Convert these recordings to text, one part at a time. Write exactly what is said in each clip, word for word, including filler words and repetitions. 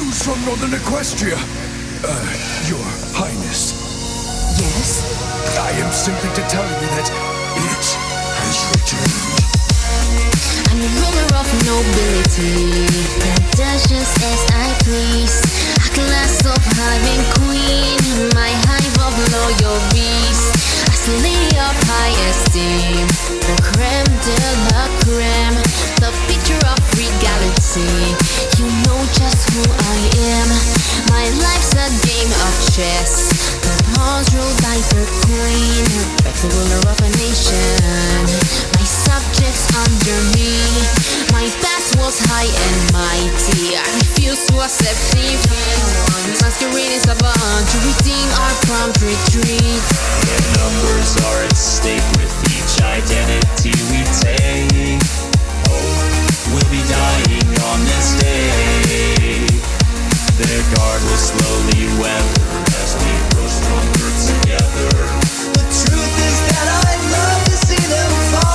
News from Northern Equestria. Uh, Your Highness. Yes? I am simply to tell you that it has returned. I'm the ruler of nobility, prodigious as I please. A class of having queen, my hive of loyal beast. A lady of high esteem, the creme de la creme, the picture of regality. You know just who I am. My life's a game of chess. The pawns ruled by the queen, the ruler of a nation. My subjects under me. My past was high and mighty. I refuse to accept defeat. Masquerade is about to redeem our prompt retreat. The numbers are at stake with each identity we take. Oh, we'll be dying on this day. Their guard will slowly weather as we grow stronger together. The truth is that I'd love to see them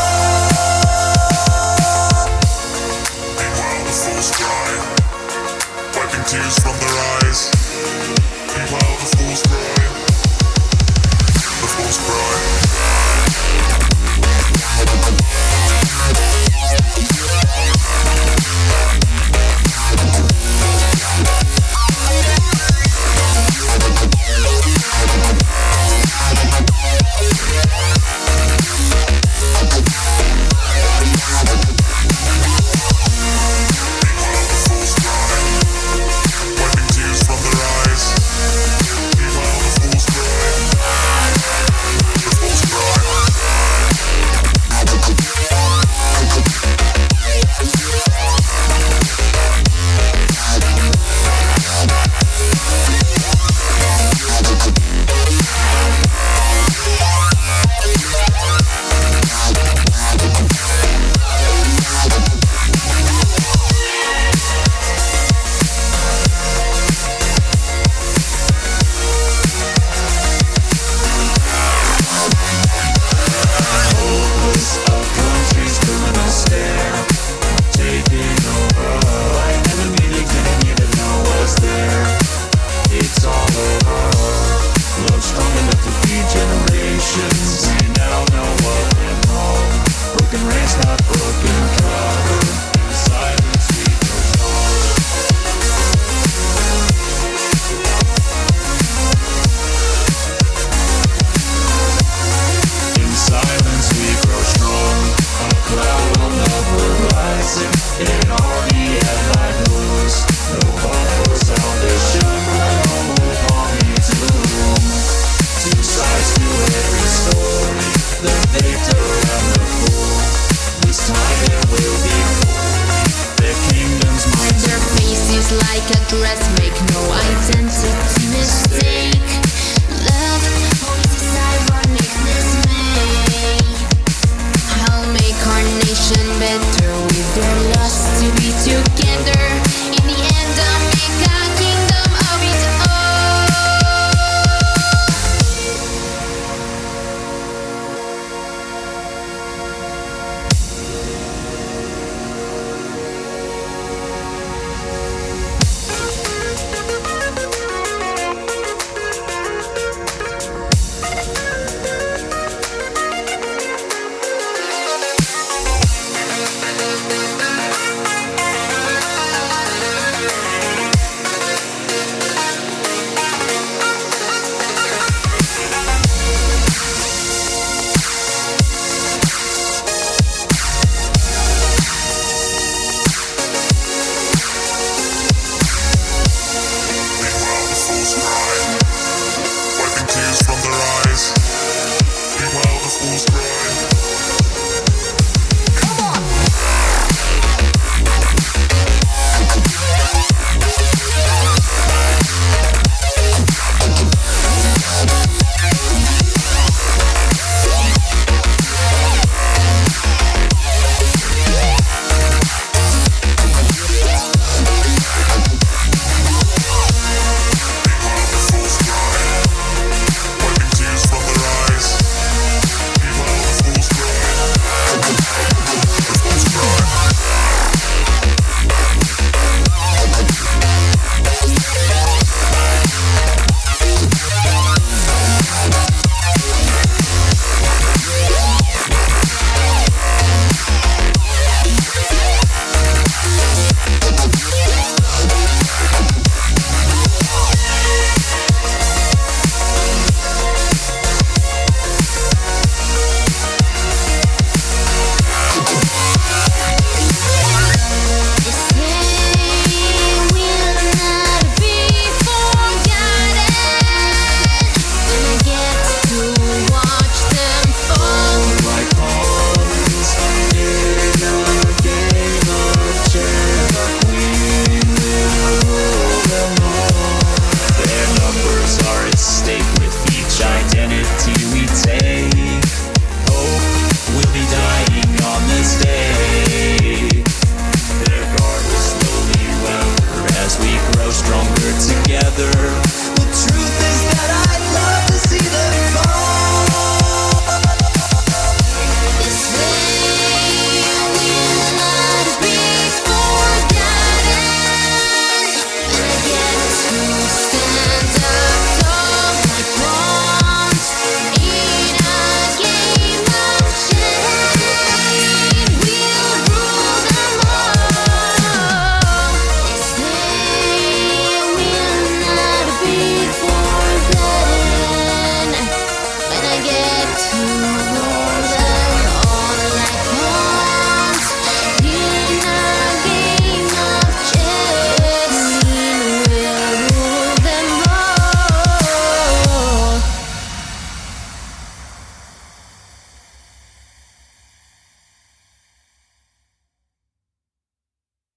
fall. Meanwhile, the fools cry, wiping tears from their eyes. Meanwhile, the fools cry, the fools cry. stronger together.